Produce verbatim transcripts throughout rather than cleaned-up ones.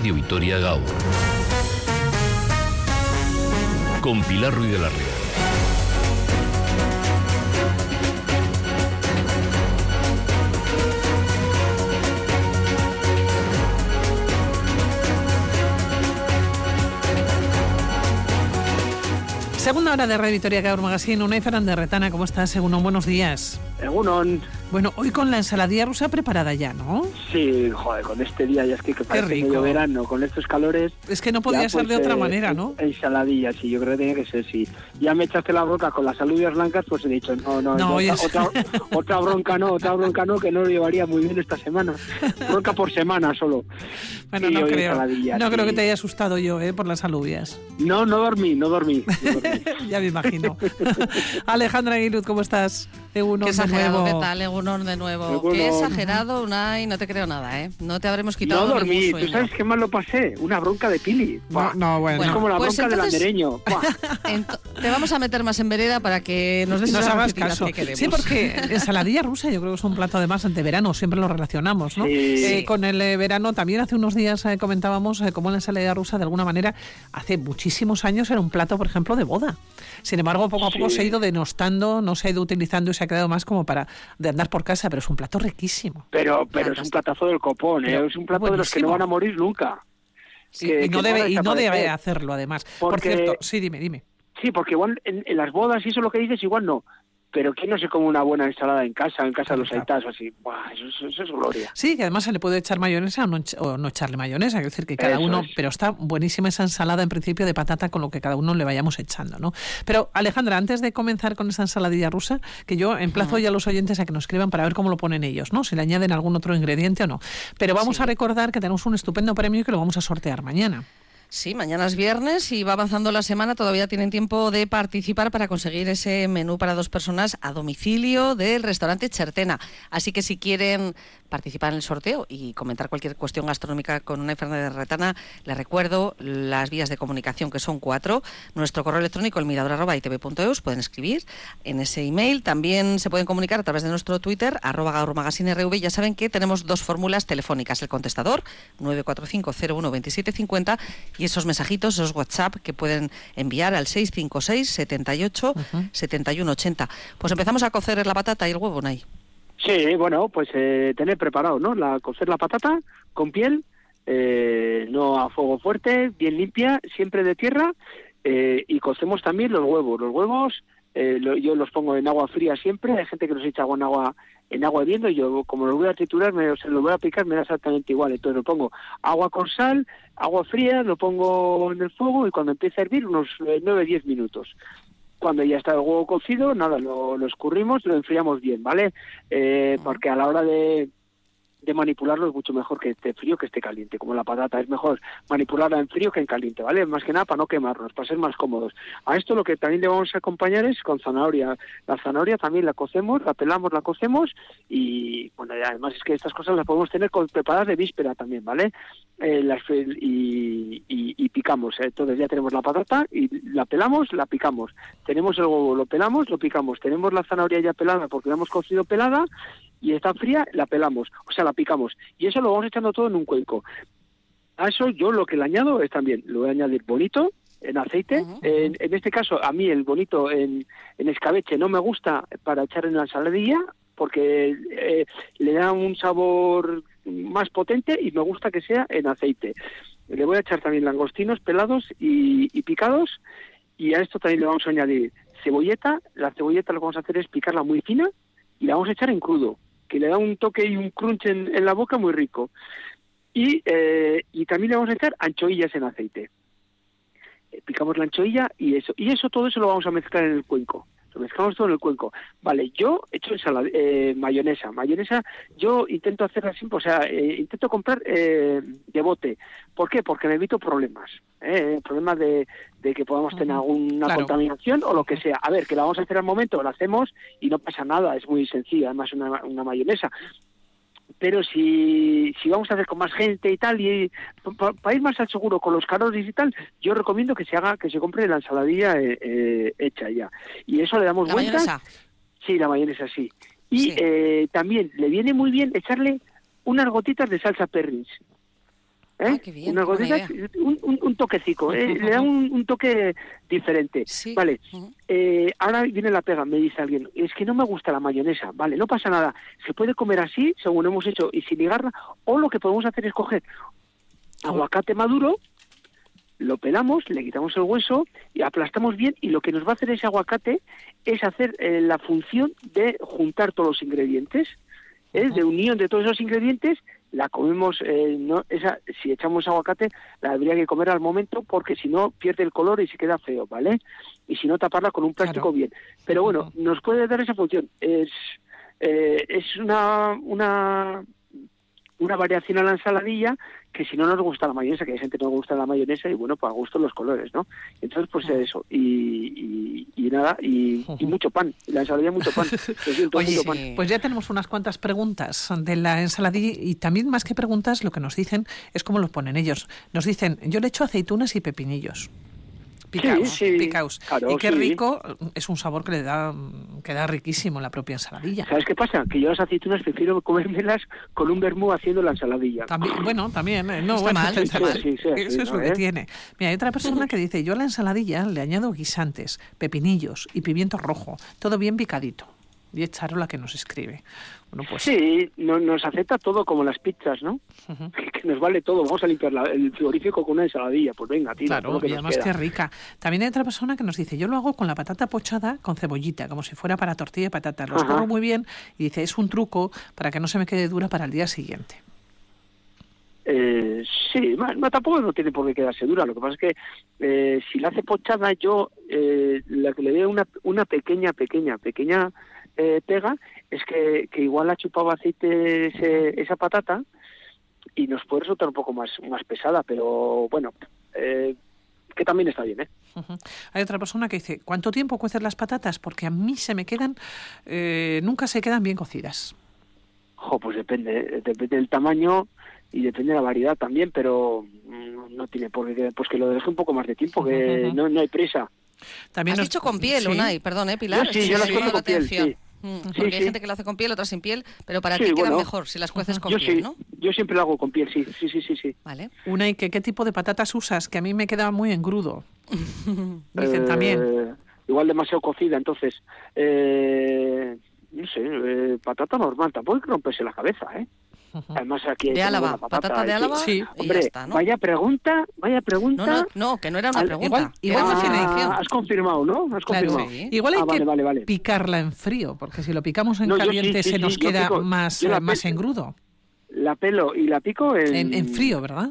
Radio Vitoria Gaur. Con Pilar Ruiz de la Riera. Segunda hora de Radio Vitoria Gaur Magazine. Unai Fernández Retana, ¿cómo estás? Egunon, buenos días. Egunon. Bueno, hoy con la ensaladilla rusa preparada ya, ¿no? Sí, joder, con este día ya es que, que parece medio verano, con estos calores. Es que no podía ya, ser pues, de otra eh, manera, ¿no? Ensaladilla, sí, yo creo que tenía que ser, sí. Ya me echaste la bronca con las alubias blancas, pues he dicho, no, no, no otra, otra, otra bronca no, otra bronca no, que no lo llevaría muy bien esta semana. Bronca por semana solo. Bueno, sí, no creo, no sí. creo que te haya asustado yo, ¿eh? Por las alubias. No, no dormí, no dormí. No dormí. Ya me imagino. Alejandra Aguiluz, ¿cómo estás? Egunon de nuevo. ¿Qué tal? Egunon de nuevo. Egunon. Qué exagerado, Unai, no te creo nada, ¿eh? No te habremos quitado No dormí, sueño. ¿tú sabes qué mal lo pasé? Una bronca de Pili. No, no, bueno. Es como la pues bronca entonces, del andereño. Ent- te vamos a meter más en vereda para que nos des Nos esas hagas recetas caso. que queremos. Sí, porque ensaladilla rusa yo creo que es un plato además ante verano, siempre lo relacionamos, ¿no? Sí. Eh, con el eh, verano también hace unos días eh, comentábamos eh, cómo la ensaladilla rusa de alguna manera hace muchísimos años era un plato, por ejemplo, de boda. Sin embargo, poco a poco Sí. se ha ido denostando, no se ha ido utilizando y se ha quedado más como para de andar por casa, pero es un plato riquísimo. Pero, pero es un platazo del copón, ¿eh? Pero Es un plato de los que no van a morir nunca. Sí, que, y no que debe van a y no debe desaparecer. hacerlo además. Porque- Por cierto, sí, dime, dime. Sí, porque igual en, en las bodas y eso lo que dices, igual no. Pero ¿quién no se come una buena ensalada en casa, en casa de los Claro. aitas o así? Buah, eso, eso, eso es gloria. Sí, que además se le puede echar mayonesa o no, ech- o no echarle mayonesa, es decir, que cada Eso uno, es. pero está buenísima esa ensalada en principio de patata con lo que cada uno le vayamos echando, ¿no? Pero Alejandra, antes de comenzar con esa ensaladilla rusa, que yo emplazo ya a los oyentes a que nos escriban para ver cómo lo ponen ellos, ¿no? Si le añaden algún otro ingrediente o no. Pero vamos Sí. a recordar que tenemos un estupendo premio y que lo vamos a sortear mañana. Sí, mañana es viernes y va avanzando la semana. Todavía tienen tiempo de participar para conseguir ese menú para dos personas a domicilio del restaurante Chertena. Así que si quieren participar en el sorteo y comentar cualquier cuestión gastronómica con Unai Fernández Retana, les recuerdo las vías de comunicación, que son cuatro. Nuestro correo electrónico, elmirador arroba i t v punto e u s, pueden escribir en ese email. También se pueden comunicar a través de nuestro Twitter, arroba gaurmagazinerv. Ya saben que tenemos dos fórmulas telefónicas: el contestador, nueve cuatro cinco cero uno dos siete cinco cero, y esos mensajitos, esos WhatsApp que pueden enviar al seis cinco seis, setenta y ocho, setenta y uno ochenta. Pues empezamos a cocer la patata y el huevo, Unai. Sí, bueno, pues eh, tener preparado, ¿no? La, cocer la patata con piel, eh, no a fuego fuerte, bien limpia, siempre de tierra, eh, y cocemos también los huevos. Los huevos eh, lo, yo los pongo en agua fría siempre, hay gente que los echa en agua en agua hirviendo, y yo como los voy a triturar, me, o sea, los voy a picar, me da exactamente igual. Entonces lo pongo agua con sal, agua fría, lo pongo en el fuego y cuando empiece a hervir unos eh, nueve a diez minutos. Cuando ya está el huevo cocido, nada, lo, lo escurrimos, lo enfriamos bien, ¿vale? Eh, porque a la hora de, de manipularlo es mucho mejor que esté frío que esté caliente. Como la patata es mejor manipularla en frío que en caliente, ¿vale? Más que nada para no quemarnos, para ser más cómodos. A esto lo que también le vamos a acompañar es con zanahoria. La zanahoria también la cocemos, la pelamos, la cocemos y, bueno, y además es que estas cosas las podemos tener con, preparadas de víspera también, ¿vale? Eh, las, y, y, y picamos, ¿eh? Entonces ya tenemos la patata y la pelamos, la picamos. Tenemos el huevo, lo pelamos, lo picamos. Tenemos la zanahoria ya pelada porque la hemos cocido pelada y está fría, la pelamos, o sea, la picamos. Y eso lo vamos echando todo en un cuenco. A eso yo lo que le añado es también, lo voy a añadir bonito en aceite. Uh-huh. En, en este caso, a mí el bonito en, en escabeche no me gusta para echar en la ensaladilla porque eh, le da un sabor más potente y me gusta que sea en aceite. Le voy a echar también langostinos pelados y, y picados, y a esto también le vamos a añadir cebolleta. La cebolleta lo que vamos a hacer es picarla muy fina y la vamos a echar en crudo, que le da un toque y un crunch en, en la boca muy rico. Y, eh, y también le vamos a echar anchoillas en aceite. Eh, picamos la anchoilla y eso, y eso todo eso lo vamos a mezclar en el cuenco. Lo mezclamos todo en el cuenco. Vale, yo he hecho ensalada, eh, mayonesa. Mayonesa yo intento hacerla simple, o sea, eh, intento comprar eh, de bote. ¿Por qué? Porque me evito problemas. ¿eh? Problemas de, de que podamos tener alguna claro. contaminación o lo que sea. A ver, que la vamos a hacer al momento, la hacemos y no pasa nada, es muy sencilla, además una, una mayonesa. Pero si, si vamos a hacer con más gente y tal, y para pa ir más al seguro con los calores y tal, yo recomiendo que se haga, que se compre la ensaladilla eh, eh, hecha ya. Y eso le damos ¿La vueltas. mayonesa? Sí, la mayonesa sí. Y Sí. Eh, también le viene muy bien echarle unas gotitas de salsa Perrins. ¿eh? Ah, qué bien, Unas qué buena gotitas, un, un, un toquecico, ¿eh? Le da un, un toque diferente. Sí. Vale, Uh-huh. eh, ahora viene la pega, me dice alguien, es que no me gusta la mayonesa. Vale, no pasa nada, se puede comer así, según hemos hecho, y sin ligarla, o lo que podemos hacer es coger aguacate maduro, lo pelamos, le quitamos el hueso y aplastamos bien, y lo que nos va a hacer ese aguacate es hacer eh, la función de juntar todos los ingredientes, ¿eh? De unión de todos esos ingredientes. La comemos, eh, no, esa, si echamos aguacate, la habría que comer al momento, porque si no pierde el color y se queda feo, ¿vale? Y si no, taparla con un plástico Claro. bien. Pero bueno, nos puede dar esa función. Es eh, es una una una variación a la ensaladilla, que si no nos gusta la mayonesa, que hay gente que no le gusta la mayonesa, y bueno, pues a gusto los colores, ¿no? Entonces, pues eso, y, y, y nada, y, y mucho pan, la ensaladilla mucho pan. Lo siento, Oye, mucho pan. sí. pues ya tenemos unas cuantas preguntas de la ensaladilla, y también más que preguntas, lo que nos dicen es cómo lo ponen ellos. Nos dicen, yo le echo aceitunas y pepinillos. Picaos, Sí, sí, picaos. claro, y qué sí. rico, es un sabor que le da, que da riquísimo la propia ensaladilla. ¿Sabes qué pasa? Que yo las aceitunas prefiero comérmelas con un vermú haciendo la ensaladilla. También, bueno, también, eh, no, Está bueno, mal, está está mal. mal. Sí, sí, sí, Eso es ¿no, lo que eh? tiene. Mira, hay otra persona que dice, yo a la ensaladilla le añado guisantes, pepinillos y pimiento rojo, todo bien picadito. Y es Charo la que nos escribe. Bueno, pues Sí, no, nos acepta todo como las pizzas, ¿no? Ujú. Que, que nos vale todo. Vamos a limpiar la- el frigorífico con una ensaladilla. Pues venga, tira, todo claro, lo que y nos además queda. qué rica. También hay otra persona que nos dice, yo lo hago con la patata pochada con cebollita, como si fuera para tortilla de patata. Lo Ajá. escurro muy bien y dice, es un truco para que no se me quede dura para el día siguiente. Eh, sí, ma- ma- tampoco no tiene por qué quedarse dura. Lo que pasa es que eh, si la hace pochada, yo eh, la que le veo una, una pequeña, pequeña, pequeña eh, pega es que, que igual ha chupado aceite ese- esa patata y nos puede resultar un poco más, más pesada, pero bueno, eh, que también está bien, ¿eh? Ujú. Hay otra persona que dice, ¿cuánto tiempo cueces las patatas? Porque a mí se me quedan, eh, nunca se quedan bien cocidas. Jo, pues depende, eh, depende del tamaño y depende de la variedad también, pero mm, no tiene por qué, pues que lo deje un poco más de tiempo, que Ujú. no, no hay prisa. También Has nos- dicho con piel, sí. Unai, perdón, ¿eh, Pilar? Yo sí, Es que yo me las ha cuezo llamado con la piel, atención. sí. Mm, Sí, Porque hay sí. gente que lo hace con piel, otras sin piel, pero para Sí, ti queda bueno. mejor si las cueces con Yo piel, sí, ¿no? yo siempre lo hago con piel, sí, sí, sí, sí, sí. Vale. Una, ¿y qué, qué tipo de patatas usas? Que a mí me queda muy engrudo. Dicen Eh, también. Igual demasiado cocida, entonces, eh, no sé, eh, patata normal, tampoco hay que romperse la cabeza, ¿eh? Ujú. Además aquí hay De como Álava, buena patata, patata de hay que- Álava Sí. y Hombre, ya está, ¿no? vaya pregunta, vaya pregunta. No, no, no, que no era una Al- pregunta. igual- que igual era no una tiene- afirmación. Ah, has confirmado, ¿no? Has Claro, confirmado. Sí. igual hay Ah, que vale, vale, vale. picarla en frío, porque si lo picamos en No, yo sí, caliente sí, se sí, nos yo queda pico- más, yo la eh, más pe- engrudo. La pelo y la pico en... En, en frío, ¿verdad?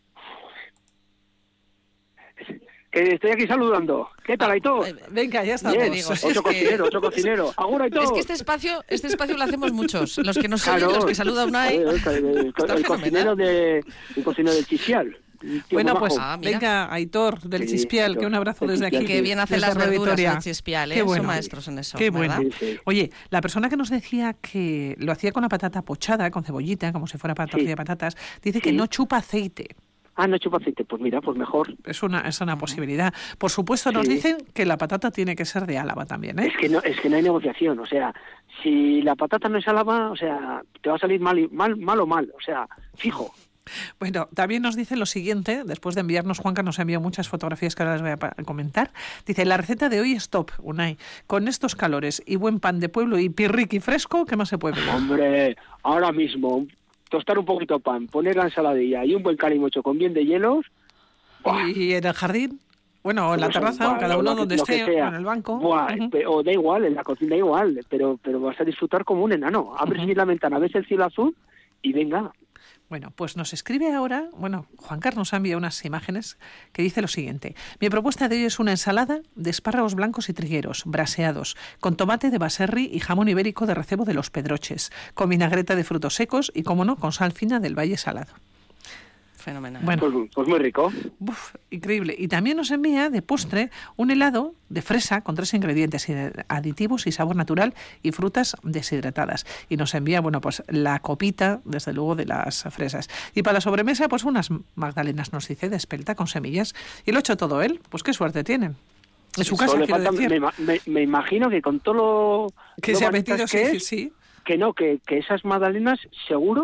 Que estoy aquí saludando. ¿Qué tal, Aitor? Eh, Venga, ya estamos. Bien, digo, si otro es que- cocinero, otro cocinero. ¡Agur, Aitor! Es que este espacio, este espacio lo hacemos muchos. Los que nos oyen, Claro. los que saluda Unai. Eh, El, el- Está el fenomenal. cocinero de, el cocinero del Chichial. Un tío Bueno, muy pues majo. Ah, mira. venga, Aitor del Sí, Chispial, Aitor, que un abrazo del desde aquí. Chispial, Que bien hace desde las Radio verduras Vitoria. de Chispial, ¿eh? Qué bueno. Son maestros en eso, Qué ¿verdad? bueno. Sí, sí. Oye, la persona que nos decía que lo hacía con la patata pochada, con cebollita, como si fuera para Sí. tortilla de patatas, dice que Sí. no chupa aceite. Ah, no chupa aceite. Pues mira, pues mejor. Es una, es una posibilidad. Por supuesto, nos Sí. dicen que la patata tiene que ser de Álava también, ¿eh? Es que no, es que no hay negociación. O sea, si la patata no es Álava, o sea, te va a salir mal, y- mal, mal o mal. O sea, fijo. Bueno, también nos dice lo siguiente, después de enviarnos, Juanca nos envió muchas fotografías que ahora les voy a pa- comentar. Dice, la receta de hoy es top, Unai. Con estos calores y buen pan de pueblo y pirriqui fresco, ¿qué más se puede pedir? Hombre, ahora mismo, tostar un poquito de pan, poner la ensaladilla y un buen calimocho con bien de hielos. ¡buah! ¿Y en el jardín? Bueno, o en la Pues, terraza, buah, o cada lo uno que- donde lo que esté, sea. o en el banco. Buah, Ujú. pe- o da igual, en la cocina igual, pero pero vas a disfrutar como un enano. Abres bien la ventana, ves el cielo azul y venga. Bueno, pues nos escribe ahora, bueno, Juan Carlos nos ha enviado unas imágenes que dice lo siguiente. Mi propuesta de hoy es una ensalada de espárragos blancos y trigueros, braseados, con tomate de baserri y jamón ibérico de recebo de Los Pedroches, con vinagreta de frutos secos y, como no, con sal fina del Valle Salado. Fenomenal. Bueno, Pues, pues muy rico. uf, increíble. Y también nos envía de postre un helado de fresa con tres ingredientes, aditivos y sabor natural y frutas deshidratadas. Y nos envía, bueno, pues la copita, desde luego, de las fresas. Y para la sobremesa, pues unas magdalenas, nos dice, de espelta con semillas. Y lo ha hecho todo él. Pues qué suerte tienen. En su casa, Solo le quiero falta- decir. me, ima- me- me imagino que con todo lo Que lo se ha bonitas metido, que sí, es, sí. que no, que, que esas magdalenas seguro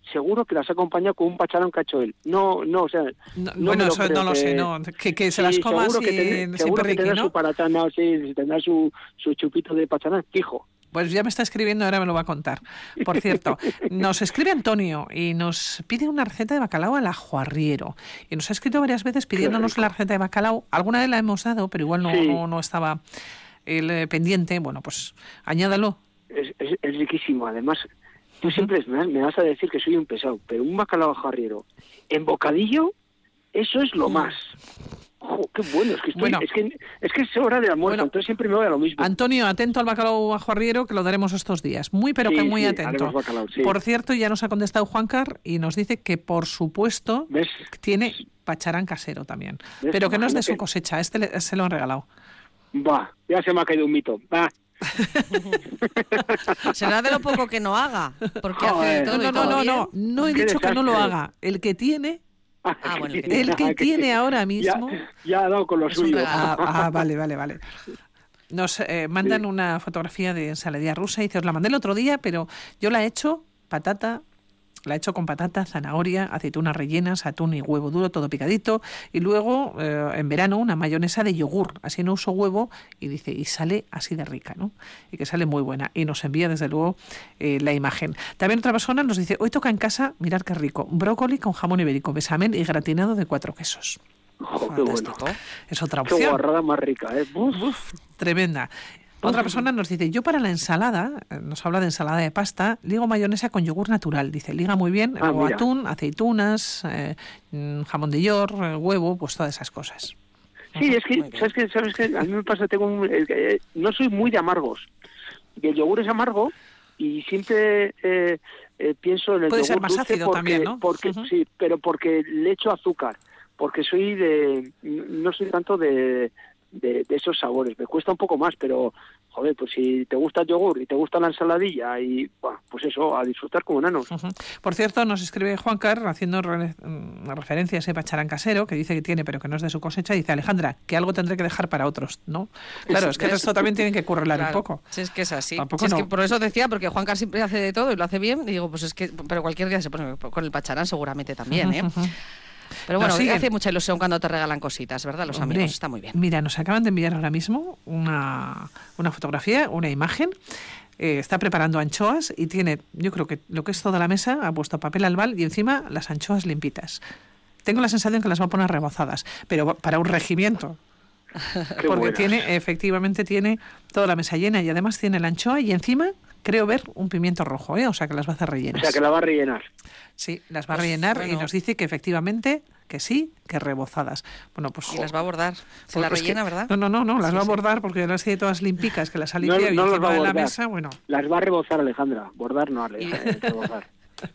seguro que las ha acompañado con un pacharán que ha hecho él. No, no, o sea... No, no bueno, me lo eso creo no lo que- sé, no. Que, que se Sí, las coma seguro que sin, ten- sin seguro que perriqui, tendrá ¿no? su paratana, sí, tendrá su, su chupito de pacharán, fijo. Pues ya me está escribiendo, ahora me lo va a contar. Por cierto, nos escribe Antonio y nos pide una receta de bacalao al ajo arriero. Y nos ha escrito varias veces pidiéndonos rico. la receta de bacalao. Alguna vez la hemos dado, pero igual no, Sí. no, no estaba el eh, pendiente. Bueno, pues añádalo. Es, es, es riquísimo, además... Tú siempre me, me vas a decir que soy un pesado, pero un bacalao ajo arriero en bocadillo, eso es lo más. ¡Jo, qué bueno! Es que, estoy, Bueno. es, que, es que es hora de almuerzo, Bueno. entonces siempre me voy a lo mismo. Antonio, atento al bacalao ajo arriero, que lo daremos estos días. Muy, pero Sí, que muy sí, atento. haremos bacalao, sí. Por cierto, ya nos ha contestado Juancar y nos dice que, por supuesto, ¿Ves? tiene pacharán casero también. ¿Ves? Pero que no es de su Imagínate. cosecha, este le- se lo han regalado. Va, ya se me ha caído un mito. Va. Será de lo poco que no haga, porque hace de Joder. todo No, y no, todo no, no, bien. no, no he Qué dicho que no lo desastre. haga. El que tiene, Ah, bueno, el que el que tiene ahora mismo... Ya, ya ha dado con lo Es un suyo. regalo. Ah, ah, vale, vale, vale. Nos eh, mandan una fotografía de ensaladilla rusa y dice, os la mandé el otro día, pero yo la he hecho patata, la he hecho con patata, zanahoria, aceitunas rellenas, atún y huevo duro, todo picadito, y luego eh, en verano una mayonesa de yogur, así no uso huevo, y dice, y sale así de rica, ¿no? Y que sale muy buena, y nos envía desde luego eh, la imagen. También otra persona nos dice, hoy toca en casa, mirad qué rico, brócoli con jamón ibérico, bechamel y gratinado de cuatro quesos. Jo, qué bueno. Fantástico. Es otra Qué opción. guarrada más rica, ¿eh? Uf. Uf, tremenda. Otra persona nos dice, yo para la ensalada, eh, nos habla de ensalada de pasta, ligo mayonesa con yogur natural. Dice, liga muy bien, Ah, luego mira. atún, aceitunas, eh, mm, jamón de york, eh, huevo, pues todas esas cosas. Sí, es que, Muy bien. ¿sabes qué? ¿Sabes qué? A mí me pasa, tengo un, eh, eh, no soy muy de amargos. Y el yogur es amargo y siempre eh, eh, pienso en el Puede yogur ser más dulce ácido porque, también, ¿no? porque Ujú. sí, pero porque le echo azúcar, porque soy de, no soy tanto de, de, de esos sabores. Me cuesta un poco más, pero joder, pues si te gusta el yogur y te gusta la ensaladilla y bueno, pues eso, a disfrutar como enanos. Ujú. Por cierto, nos escribe Juan Carr haciendo re- una referencia a ese pacharán casero que dice que tiene pero que no es de su cosecha. Dice, Alejandra, que algo tendré que dejar para otros, ¿no? Claro, es que el resto también tienen que currelar Claro, un poco. Si es que es así. Tampoco Si es no. que por eso decía, porque Juan Carlos siempre hace de todo y lo hace bien. Y digo, pues es que, pero cualquier día se pone con el pacharán seguramente también, ¿eh? Ujú, ujú. Pero Nos bueno, siguen. hace mucha ilusión cuando te regalan cositas, ¿verdad? Los Hombre, amigos, está muy bien. Mira, nos acaban de enviar ahora mismo una, una fotografía, una imagen. Eh, está preparando anchoas y tiene, yo creo que lo que es toda la mesa, ha puesto papel albal y encima las anchoas limpitas. Tengo la sensación que las va a poner rebozadas, pero para un regimiento. Qué Porque buenas. tiene, efectivamente, tiene toda la mesa llena y además tiene la anchoa y encima creo ver un pimiento rojo, ¿eh? O sea que las va a hacer O rellenas. sea, que la va a rellenar. Sí, las va a Pues, rellenar y bueno. nos dice que efectivamente que sí, que rebozadas. Bueno, pues Y las va a bordar. Se pues la es que- rellena, ¿verdad? No, no, no, no las Sí, va a sí. bordar porque las tiene todas limpicas, que las ha No, limpiado y no las encima va a de la bordar. mesa, bueno. Las va a rebozar, Alejandra. Bordar no, Alejandra. eh, rebozar.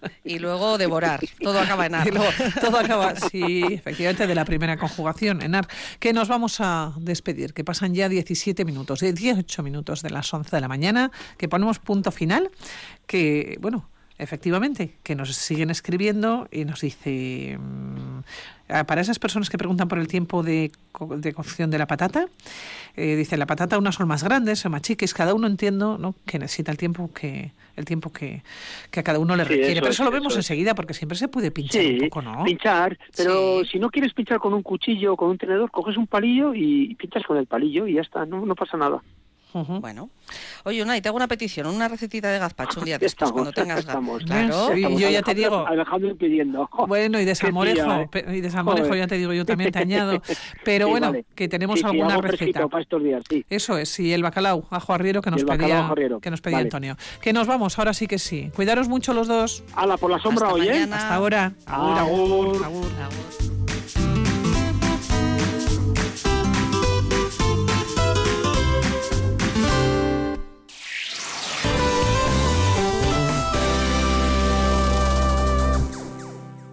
Y luego devorar. Todo acaba en ar. Y luego todo acaba, sí, efectivamente, de la primera conjugación, en ar. Que nos vamos a despedir, que pasan ya diecisiete minutos, dieciocho minutos de las once de la mañana, que ponemos punto final, que, bueno, efectivamente, que nos siguen escribiendo y nos dice, mm, para esas personas que preguntan por el tiempo de, co- de cocción de la patata, eh, dice, la patata unas son más grandes, son más chiques, cada uno entiendo, ¿no?, que necesita el tiempo que el tiempo que, que a cada uno le Sí, requiere. eso Pero es, eso lo vemos eso es. enseguida porque siempre se puede pinchar Sí, un poco, ¿no? pinchar, pero Sí. si no quieres pinchar con un cuchillo o con un tenedor, coges un palillo y pinchas con el palillo y ya está, no, no pasa nada. Ujú. Bueno. Oye, Unai, te hago una petición, una recetita de gazpacho un día Ya de estos, estamos, cuando tengas ya estamos. ganas. Claro. Sí, Estamos, yo ya te Alejandro- digo- Alejandro pidiendo. Bueno, y de Qué salmorejo, tía, ¿eh? pe- y de salmorejo Joder. ya te digo, yo también te añado. Pero Sí, bueno, vale. que tenemos Sí, sí, alguna algo receta. fresquito para estos días, sí. Eso es, sí, el bacalao, ajo arriero que nos el bacalao pedía, ajo arriero. que nos pedía Vale. Antonio. Que nos vamos, ahora sí que sí. Cuidaros mucho los dos. Hala, por la sombra Hasta hoy, ¿eh? mañana. Hasta ahora. Agur. Agur. Agur.